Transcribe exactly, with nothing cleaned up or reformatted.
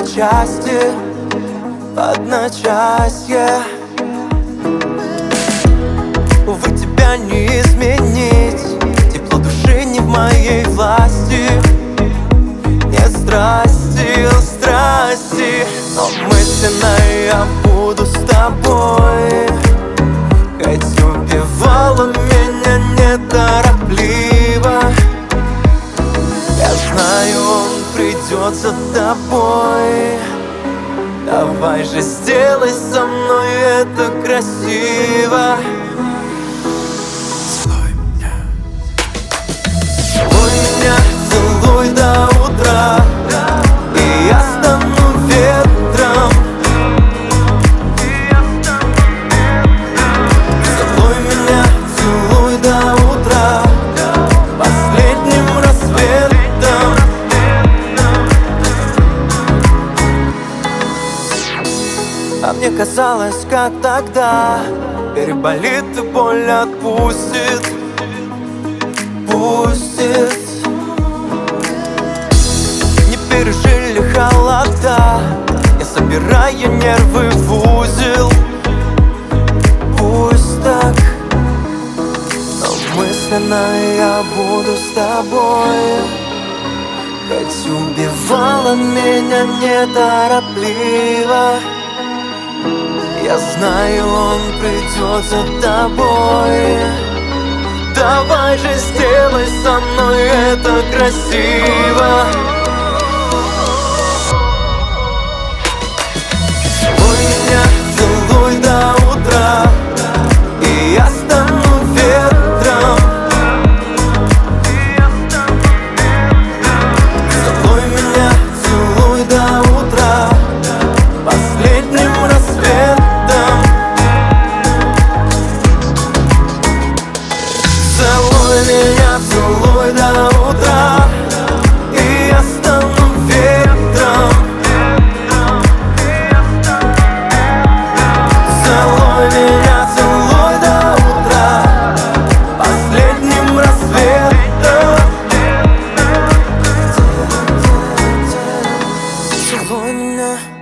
части, в одночасье. Увы, тебя не изменить, тепло души не в моей власти. Нет страсти, страсти, но мысленно я буду с тобой. Хоть убивала меня неторопливо, я знаю, он придет за тобой. Давай же сделай со мной это красиво. Целуй меня, целуй меня, целуй до утра, и я стану ветром. Целуй меня, целуй до утра, последним рассветом. А мне казалось, как тогда, переболит и боль отпустит, пустит. Не пережили холода, я собираю нервы в узел. Пусть так, но мысленно я буду с тобой. Хоть убивала меня неторопливо, я знаю, он придет за тобой. Давай же сделай со мной это красиво. Целуй меня, целуй до утра, и я стану ветром. Целуй меня, целуй до утра, последним рассветом. Целуй меня, целуй до утра, и я стану ветром. Целуй меня, целуй до утра, последним рассветом. Целуй меня.